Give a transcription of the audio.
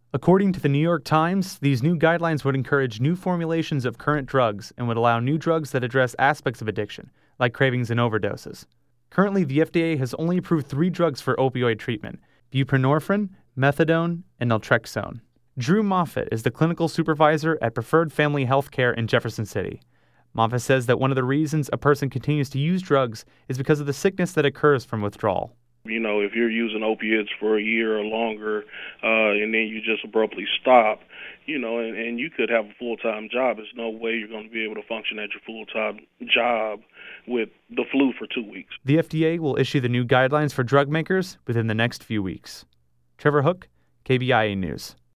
According to the New York Times, these new guidelines would encourage new formulations of current drugs and would allow new drugs that address aspects of addiction, like cravings and overdoses. Currently, the FDA has only approved 3 drugs for opioid treatment: buprenorphine, methadone, and naltrexone. Drew Moffitt is the clinical supervisor at Preferred Family Healthcare in Jefferson City. Moffitt says that one of the reasons a person continues to use drugs is because of the sickness that occurs from withdrawal. If you're using opiates for a year or longer, and then you just abruptly stop, and you could have a full-time job, there's no way you're going to be able to function at your full-time job with the flu for 2 weeks. The FDA will issue the new guidelines for drug makers within the next few weeks. Trevor Hook, KBIA News.